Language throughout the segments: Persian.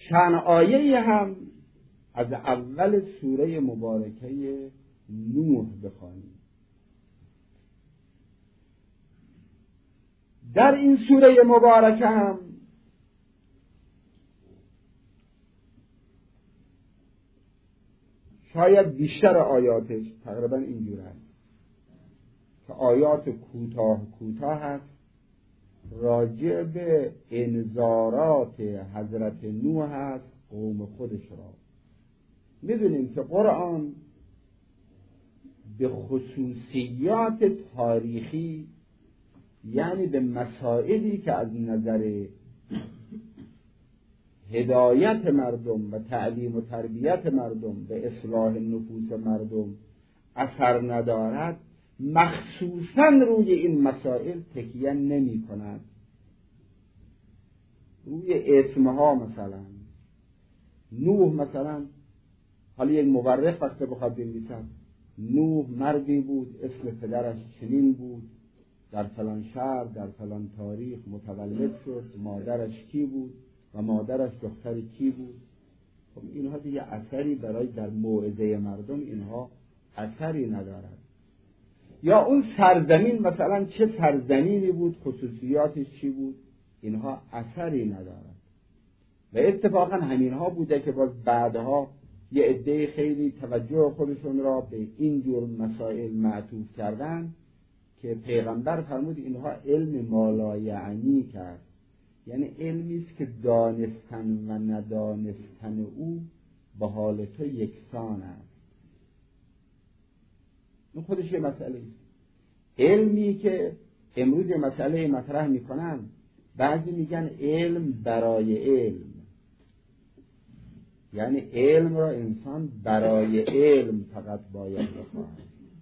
چند آیه هم از اول سوره مبارکه نوح بخوانیم. در این سوره مبارکه هم شاید بیشتر آیاتش تقریبا اینجور است که آیات کوتاه هست راجع به انذارات حضرت نوح هست قوم خودش را. میدونیم که قرآن به خصوصیات تاریخی، یعنی به مسائلی که از نظر هدایت مردم و تعلیم و تربیت مردم به اصلاح نفوس مردم اثر ندارد، مخصوصاً روی این مسائل تکیه نمی کند. روی اسمها مثلا نوح، مثلا حالا یک مورخ وقتی بخواد بنویسد نوح مردی بود اسم پدرش چنین بود، در فلان شهر در فلان تاریخ متولد شد، مادرش کی بود و مادرش دختر کی بود. خب اینها دیگه اثری برای در موعظه مردم اینها اثری ندارد. یا اون سرزمین مثلا چه سرزمینی بود، خصوصیاتش چی بود، اینها اثری ندارد. و اتفاقا همینها بوده که باز بعدها یه عده خیلی توجه خودشون را به این جور مسائل معطوف کردن که پیغمبر فرمود اینها علم مالایعنی کرد، یعنی علمی است که دانستن و ندانستن او به حال تو یکسان است. این خودش یه مسئله است. علمی که امروز یه مسئله مطرح میکنن، بعضی میگن علم برای علم، یعنی علم را انسان برای علم فقط باید بخواهد.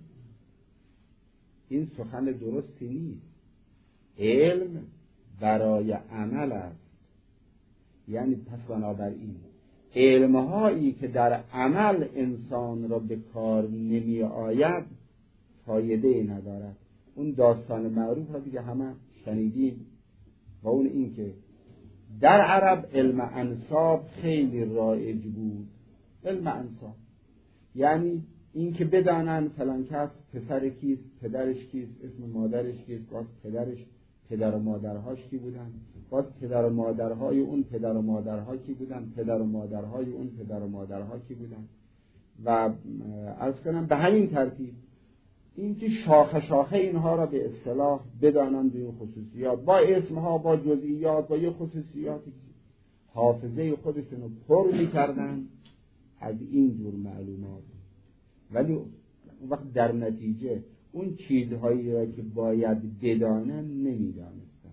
این سخن درستی نیست. علم برای عمل است. یعنی پس بنابراین علمهایی که در عمل انسان را به کار نمی آید فایده ندارد. اون داستان معروف را دیگه همه شنیدیم و اون این که در عرب علم انساب خیلی رایج بود. علم انساب یعنی این که بدانن فلان کس پسر کیست، پدرش کیست، اسم مادرش کیست، باز پدر و مادرهاش کی بودن، باز پدر و مادرهای اون پدر و مادرها کی بودن، پدر و مادرهای اون پدر و مادرها کی بودن. و عرض کنم به همین ترتیب این که شاخه شاخه اینها را به اصطلاح بدانند به این خصوصیات، با اسمها، با جزئیات، با یه خصوصیاتی حافظه خودشون رو پر می‌کردن از این جور معلومات، ولی وقت در نتیجه اون چیزهایی را که باید بدانن نمی‌دانستن.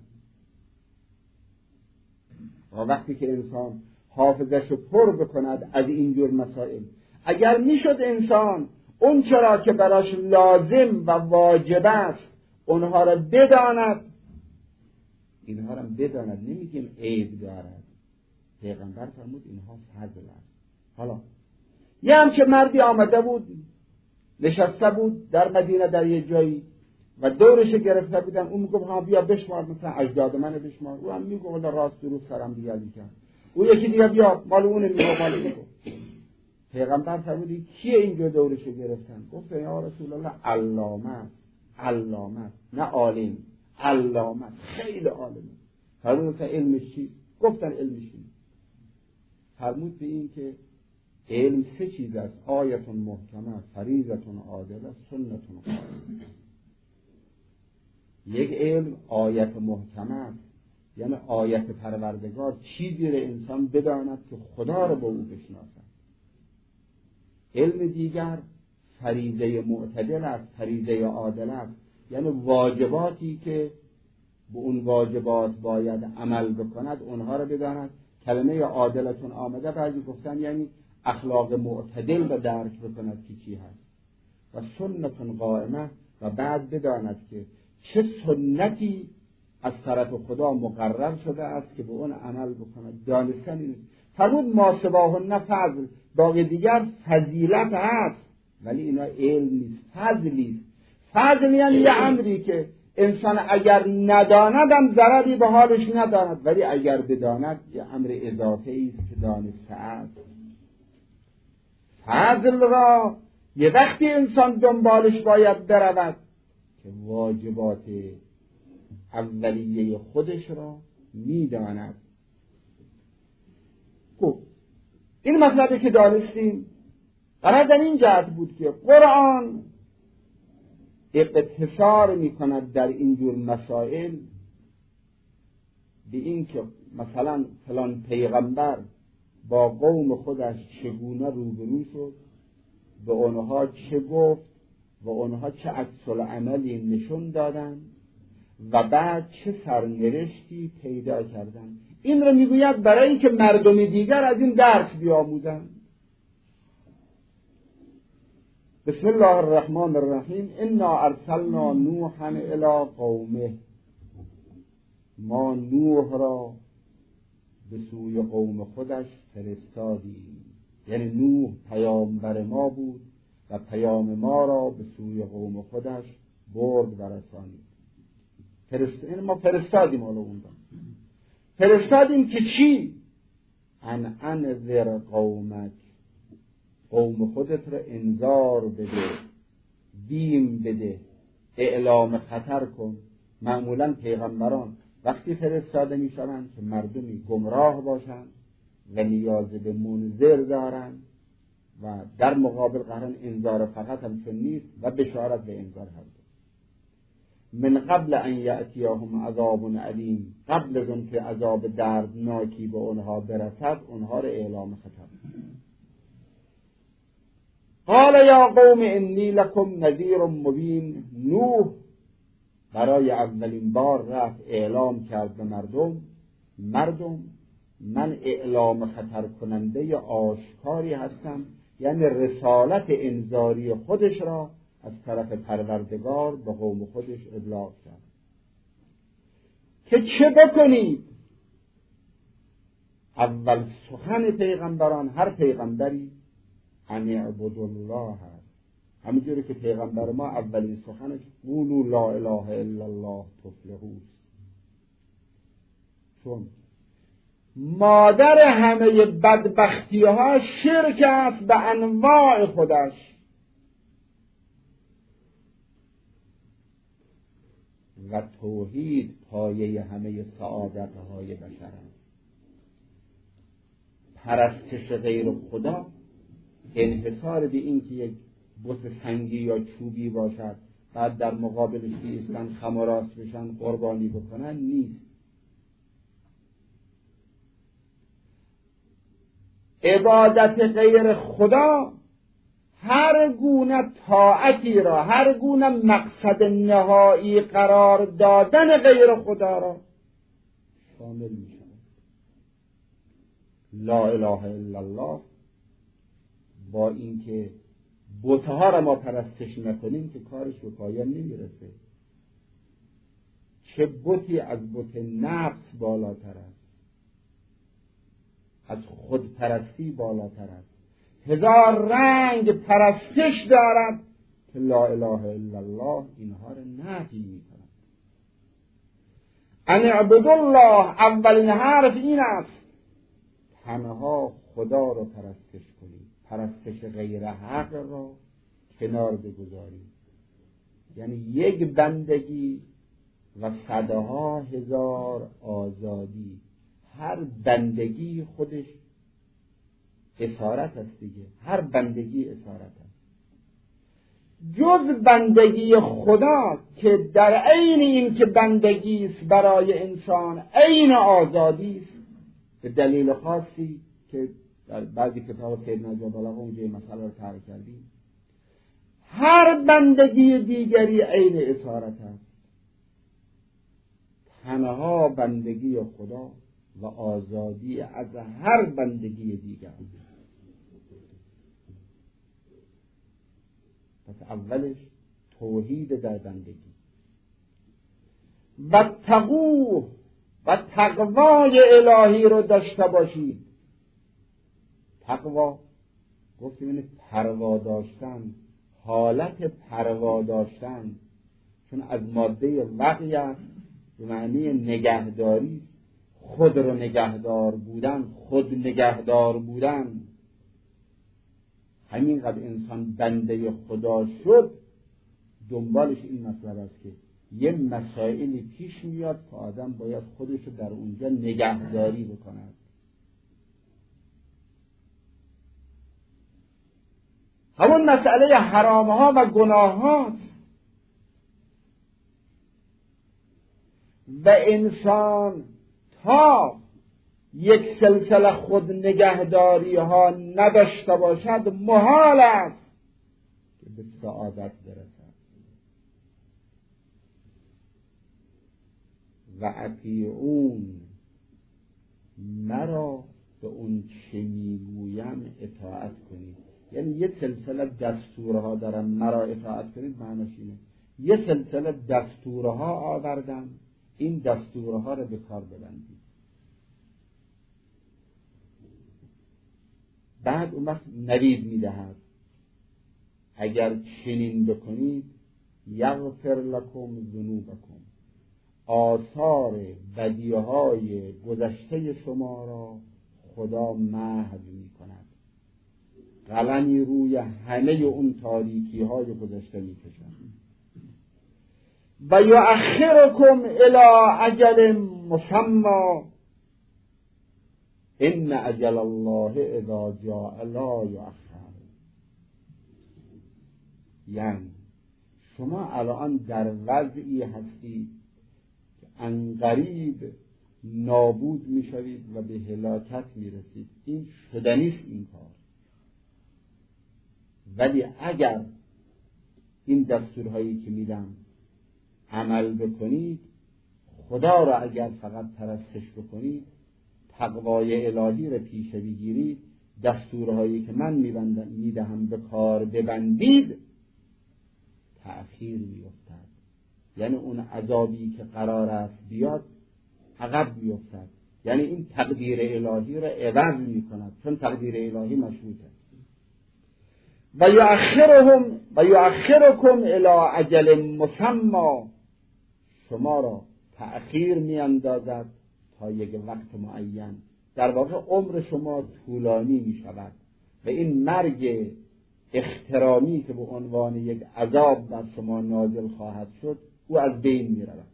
و وقتی که انسان حافظش رو پر بکند از این جور مسائل، اگر میشد انسان اون چرا که براش لازم و واجب است اونها را بداند، اینها را بداند، نمیگیم عیب دارد. پیغمبر فرمود اینها فضل است. حالا یه همچه مردی آمده بود، نشسته بود در مدینه در یه جایی و دورش گرفته بودن. اون میگفت ها بیا بشمار، مثلا اجداد منو بشمار. او هم میگفت والا راست درست سرم دیگه میکنه. او یکی دیگه بیا مال اون میگفت مال اون. پیغمبر فرمود کیه اینجا دورش گرفتن؟ گفت یا رسول الله علامه است، نه عالم، علامه، خیلی عالمه. فرمود علمش چیست؟ گفتن علمش چیست؟ فرمود به این که علم سه چیز است: آیت محکمه، فریضه عادله، سنت قائمه. یک علم آیت محکمه است، یعنی آیت پروردگار، چیزی را انسان بداند که خدا را با او بشناسد. علم دیگر فریضه معتدل است، فریضه عادل است، یعنی واجباتی که به اون واجبات باید عمل بکند اونها را بداند. کلمه عادلتون آمده، بعضی گفتن یعنی اخلاق معتدل را درک بکند که چی هست. و سنت قائمه، و بعد بداند که چه سنتی از طرف خدا مقرر شده است که به اون عمل بکند. دانستن این فرمود ما سواهن فضل، باقی دیگر فضیلت هست، ولی اینا علم نیست، فضلی است. فضل یعنی یه امری که انسان اگر نداندم ضرری به حالش ندارد، ولی اگر بداند یه امر اضافه است که دانسته است. فضل را یه وقتی انسان دنبالش باید برود که واجبات اولیه خودش را میداند. خب این مطلبی که دانستیم قرار در این جهت بود که قرآن اقتصار میکند در این جور مسائل به این که مثلا فلان پیغمبر با قوم خودش چگونه روبرو شد، به اونها چه گفت و اونها چه عکس‌العملی نشون دادن و بعد چه سرنوشتی پیدا کردن. این رو میگوید برای اینکه مردم دیگر از این درس بیاموزند. بسم الله الرحمن الرحیم. انا ارسلنا نوحا الی قومه. ما نوح را به سوی قوم خودش فرستادیم. یعنی نوح پیامبر ما بود و پیام ما را به سوی قوم خودش برد و رسانید. ما فرستادیم. حالا اون فرستادیم که چی؟ ان انذر قومک، قوم خودت را انذار بده، بیم بده، اعلام خطر کن. معمولا پیغمبران وقتی فرستاده می شوند که مردمی گمراه باشند و نیاز به منذر دارند و در مقابل قرن انذار فقط هم چون نیست و بشارت به انذار هست. من قبل ان یأتیهم عذاب علیم، قبل از اون که عذاب دردناکی به اونها برسد اونها را اعلام خطر. قال یا قوم انی لکم نذیر مبین. نوح برای اولین بار رفت اعلام کرد به مردم من اعلام خطر کننده آشکاری هستم، یعنی رسالت انذاری خودش را از طرف پروردگار به قوم خودش ابلاغ کرد که چه بکنید. اول سخن پیغمبران، هر پیغمبری ان اعبدوا الله هست. همینجوری که پیغمبر ما اولین سخنش قولوا لا اله الا الله تفلحون. چون مادر همه بدبختی ها شرک است به انواع خودش و توحید پایه همه سعادت های بشر است. پرستش غیر خدا، انحصار به این که یک بت سنگی یا چوبی باشد بعد در مقابلش ایستن خم و راست بشن قربانی بکنن نیست. عبادت غیر خدا هر گونه طاعتی را، هر گونه مقصد نهایی قرار دادن غیر خدا را شامل می شود. لا اله الا الله با اینکه بت‌ها را ما پرستش نکنیم که کارش به پایان نمیرسه. چه بتی از بت نفس بالاتر است، از خود پرستی بالاتر است. هزار رنگ پرستش دارد که لا اله الا الله اینها را نفی می‌کند. ان اعبدوا الله، اولین حرف این است تنها خدا را پرستش کنید، پرستش غیر حق را کنار بگذارید. یعنی یک بندگی و صدها هزار آزادی. هر بندگی خودش اسارت است دیگه، هر بندگی اسارت است. جز بندگی خدا که در عین این که بندگی است برای انسان عین آزادی است، به دلیل خاصی که در بعضی کتاب سیدنا جبل اونجا مسئله رو طرح کردیم. هر بندگی دیگری عین اسارت است. تنها بندگی خدا و آزادی از هر بندگی دیگر. پس اولش توحید در بندگی و تقوه و تقوای الهی رو داشته باشید. تقوا گفتیم این پروا داشتن، حالت پروا داشتن. چون از ماده وقی است، به معنی نگهداری، خود رو نگهدار بودن، خود نگهدار بودن. همینقدر انسان بنده خدا شد، دنبالش این مطلب است که یه مسائلی پیش میاد که آدم باید خودش رو در اونجا نگهداری بکند. همون مسئله حرام ها و گناه هاست و انسان تا یک سلسله خود نگهداری ها نداشته باشد محال است که به سعادت برسد. و اطیعون، مرا به اون چه میگویم اطاعت کنید. یعنی یه سلسله دستورها دارم، مرا اطاعت کنید معناش اینه یه سلسله دستورها آوردم، این دستورها رو به کار ببندید. بعد اون وقت نوید میدهد اگر چنین بکنید یغفر لکم ذنوبکم، آثار بدیهای گذشته شما را خدا محو می کند، قلمی روی همه اون تاریکی های گذشته می کشند. و یؤخرکم الی اجل مسمی، ان اجل الله اذا جاء لا یؤخر. یعنی شما الان در وضعی هستید که عنقریب نابود میشوید و به هلاکت میرسید. این شدنیست این کار. ولی اگر این دستورهایی که میدم عمل بکنید، خدا را اگر فقط پرستش بکنید، تقوای الهی را پیشه بگیرید، دستورهایی که من میدهم به کار ببندید، تأخیر میافتد. یعنی اون عذابی که قرار است بیاد عقب میافتد. یعنی این تقدیر الهی را عوض میکند، چون تقدیر الهی مشروط است. و یؤخرکم الی اجل مسمی، شما را تأخیر میاندازد تا یک وقت معین. در واقع عمر شما طولانی می شود و این مرگ احترامی که به عنوان یک عذاب بر شما نازل خواهد شد او از بین می رود.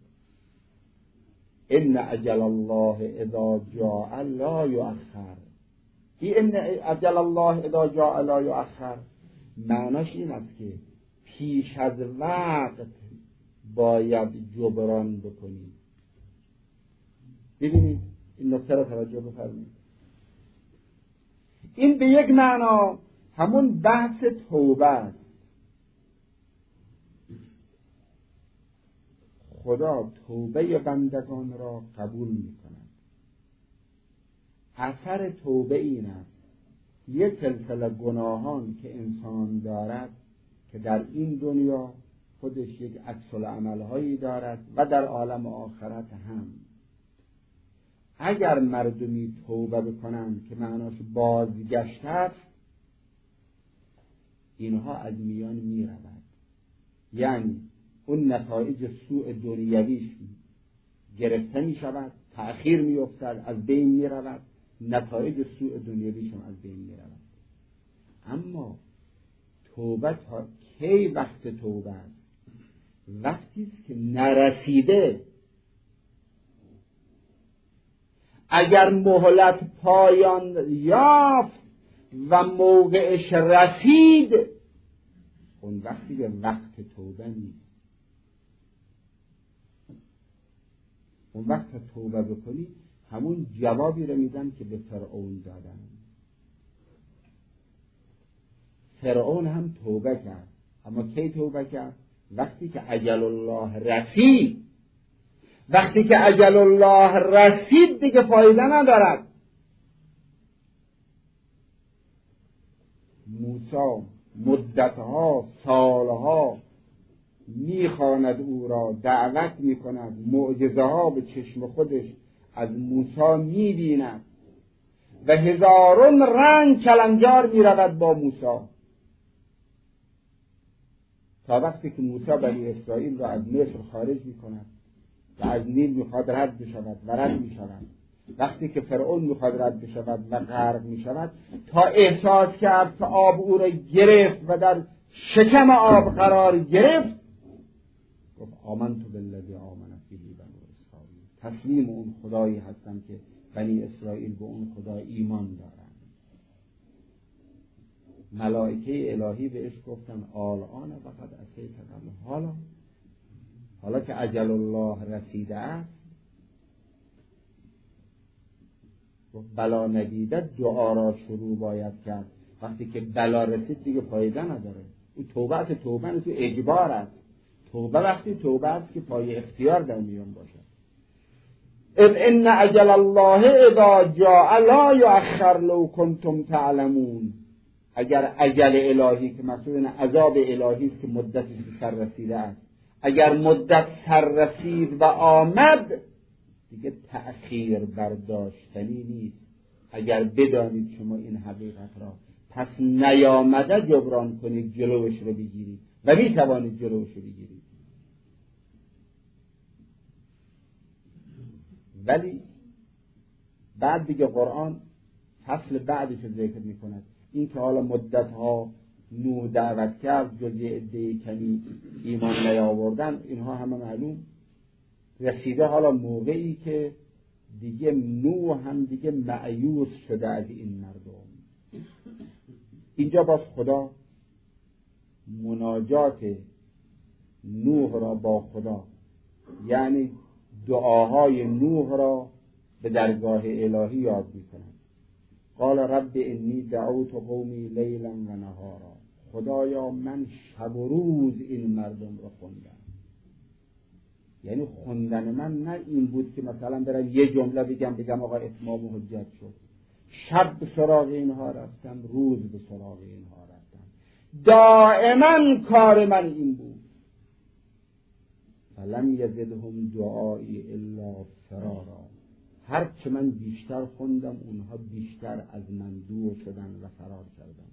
ان اجل الله اذا جاء لا یؤخر. این اجل الله اذا جاء لا یؤخر معناش این است که پیش از وقت باید جبران بکنید. ببینید این نکته را توجه بفرمایید. این به یک معنا همون بحث توبه است. خدا توبه بندگان را قبول می کند. اثر توبه این است یک سلسله گناهان که انسان دارد که در این دنیا خودش یک عکس العمل هایی دارد و در عالم آخرت هم، اگر مردمی توبه بکنند که معناش بازگشت است، اینها از میان می رود. یعنی اون نتایج سوء دنیویش گرفته می شود، تأخیر می افتد، از بین می رود، نتایج سوء دنیویش هم از بین می رود. اما توبه تا کی وقت توبه است؟ وقتی است که نرسیده. اگر مهلت پایان یافت و موقعش رسید، اون وقتی که وقت توبه نیست. اون وقت توبه بکنی همون جوابی رو میدن که به فرعون دادن. فرعون هم توبه کرد، اما کی توبه کرد؟ وقتی که اجل الله رسید. وقتی که اجل الله رسید دیگه فایده ندارد. موسی مدتها سالها میخواند او را، دعوت میکند، معجزه ها به چشم خودش از موسی میبیند و هزاران رنگ کلنجار میرود با موسی تا وقتی که موسی بنی اسرائیل را از مصر خارج میکند و از نیل میخواد رد بشود و رد میشود، وقتی که فرعون میخواد رد بشود و غرق میشود، تا احساس کرد که آب او را گرفت و در شکم آب قرار گرفت، گفت آمنت بالذی آمن به بنی اسرائیل، تسلیم اون خدایی هستم که بنی اسرائیل به اون خدا ایمان دارند. ملائکه الهی بهش گفتن الان فقط عصیت قبل، حالا که اجل الله رسیده است، بلا ندیده دعا را شروع باید کرد. وقتی که بلا رسید دیگه فایده نداره. او توبه تو اجبار است. توبه وقتی توبه است که پای اختیار در میان باشه. ان اجل الله اذا جاء لا یؤخر لو کنتم تعلمون. اگر اجل الهی که مقصود عذاب الهی است که مدتی سر رسیده است، اگر مدت سر رسید و آمد دیگه تأخیر برداشتنی نیست. اگر بدانید شما این حقیقت را، پس نیامده جبران کنید، جلوش رو بگیرید و می توانید جلوش رو بگیرید. ولی بعد دیگه قرآن فصل بعدش ذکر می کند، این که حالا مدتها نوح دعوت کرد، جز یه عده کمی ایمان نیاوردن، اینها همه معلوم. رسیده حالا موقعی که دیگه نوح هم دیگه مأیوس شده از این مردم. اینجا باز خدا مناجات نوح را با خدا، یعنی دعاهای نوح را به درگاه الهی یاد می‌کند. قال رب انی دعوت قومی لیلا و نهارا. خدایا من شب و روز این مردم را خوندم. یعنی خوندن من نه این بود که مثلا برم یه جمله بگم آقا اتمام حجت شد. شب به سراغ اینها رفتم، روز به سراغ اینها رفتم، دائما کار من این بود. فلم یزدهم دعایی الا فرارا. هر چه من بیشتر خوندم اونها بیشتر از من دور شدن و فرار کردن.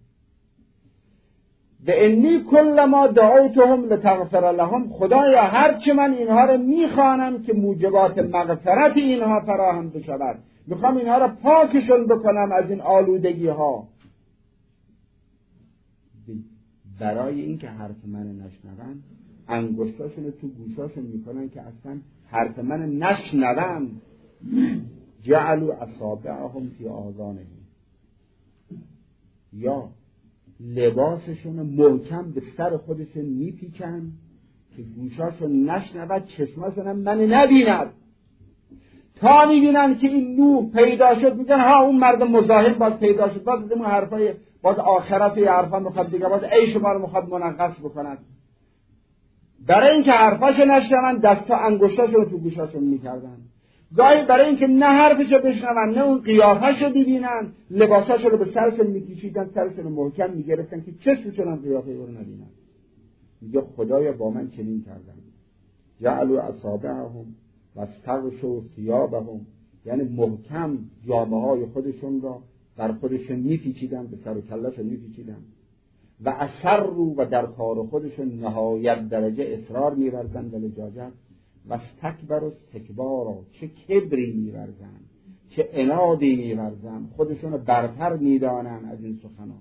و انی کلما دعوتهم لتغفر لهم. خدایا هر چه من اینها رو میخوانم که موجبات مغفرت اینها فراهم بشود، میخوام اینها رو پاکشون بکنم از این آلودگی ها، برای اینکه حرف من نشنون انگشتاشون رو تو گوشاشون میکنن که اصلا حرف من نشنون. جعلوا اصابعهم فی آذانهم. یا لباسشون محکم به سر خودشون میپیچن که گوشاشون نشنود، چشماشون هم من نبیند. تا میبینن که این نور پیدا شد میگن ها اون مرد مزاحم باز پیدا شد، باز اون حرفای باز آخرت و یه حرفا میخواد دیگه، باز ای شما رو میخواد منغص بکنن. برای اینکه حرفاشو نشنون دستا انگشتاشون رو تو گوشاشون میکردن. گاهی برای اینکه نه حرفشو بشنون نه اون قیافهشو ببینن، لباساشو رو به سرشون میکشیدن، سرشون رو محکم میگرفتن که چشمشون هم قیافه او رو نبینن. میگه خدایا با من چنین کردن. جعلوا اصابعهم واستغشوا ثيابهم. یعنی محکم جامه های خودشون را در خودشون میپیچیدن، به سر و کلهشون میپیچیدن. و اصروا و در کار خودشون نهایت درجه اصرار می‌ورزند و لجاجت. و استکبروا استکبارا. چه کبری می‌ورزند، چه عنادی می‌ورزند، خودشون رو برتر می‌دانند از این سخنان.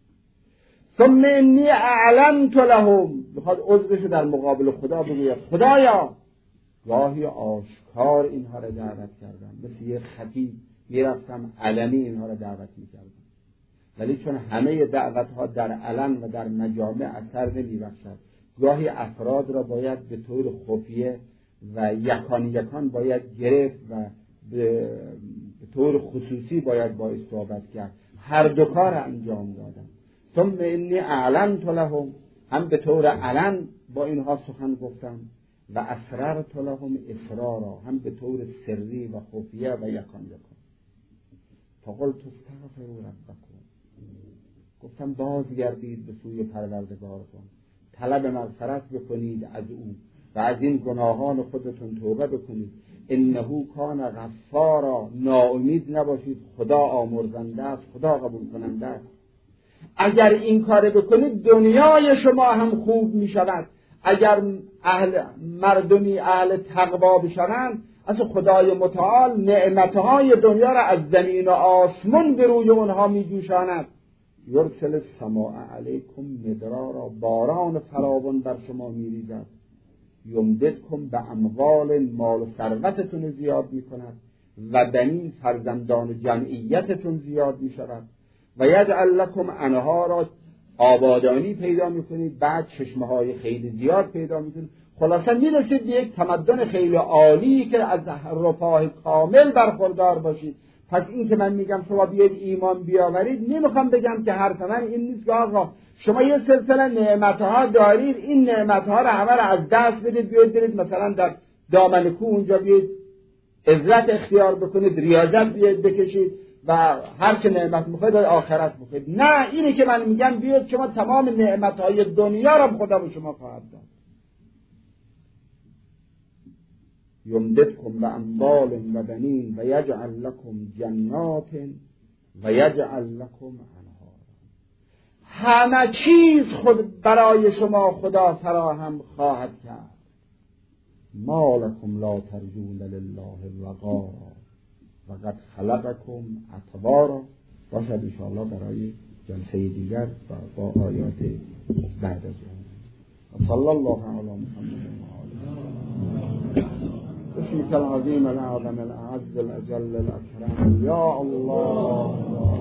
ثم انی اعلنت لهم. بخواد عذرش در مقابل خدا بگوید خدایا گاهی آشکار اینها را دعوت کردم، مثل یه خطیب میرفتم علنی اینها را دعوت میکردم، ولی چون همه دعوتها در علن و در مجامع اثر نمیبخشد، گاهی افراد را باید به طور خفیه و یکان باید گرفت و به طور خصوصی باید باعث صحبت کرد. هر دو کار انجام دادم. ثم انی اعلنت لهم. هم به طور علن با اینها سخن گفتم و اسررت لهم اسرارا. هم به طور سری و خفیه و یکان. فقلت استغفروا ربکم. گفتم بازگردید به سوی پروردگارتون، طلب مغفرت بکنید از او و از این گناهان خودتون توبه بکنید. انه کان غفارا. ناامید نباشید، خدا آمرزنده است، خدا قبول کننده است. اگر این کار بکنید دنیای شما هم خوب می شود. اگر مردمی اهل تقوا بشوند، از خدای متعال نعمتهای دنیا را از زمین و آسمان به روی اونها می جوشاند. یرسل السماء علیکم مدرارا، باران فراوان بر شما می ریزد. یمددکم به اموال، مال و ثروتتون زیاد می کند. و بنین، فرزندان و جمعیتتون زیاد می شود. و یجعل لکم انهارا، آبادانی پیدا می کنید، بعد چشمه های خیلی زیاد پیدا می کنید. خلاصه می رسید به یک تمدن خیلی عالی که از رفاه کامل برخوردار باشید. پس این که من میگم شما بیاید ایمان بیاورید، نمیخوام بگم که حرف من این نیست که آقا شما یه سلسله نعمتها دارید، این نعمتها رو همه رو از دست بدید، بیاید برید مثلا در دامن کوه اونجا بیاید عزت اختیار بکنید، ریاضت بیاید بکشید و هر چه نعمت میخواید آخرت میخواید. نه، اینی که من میگم بیاید شما تمام نعمتهای دنیا رو خدا به شما خواهد داد. یمددکم باموال و بنین و یجعل لکم جنات و یجعل لکم انهارا. همه چیز خود برای شما خدا فراهم خواهد کرد. ما لکم لا ترجون لله وقارا و قد خلقکم اطوارا. باشد انشاءالله برای جلسه دیگر و با آیات بعد از اون. صلی الله علی محمد و آله. اسمك العظيم الأعظم الأعز الأجل الأكرم يا الله.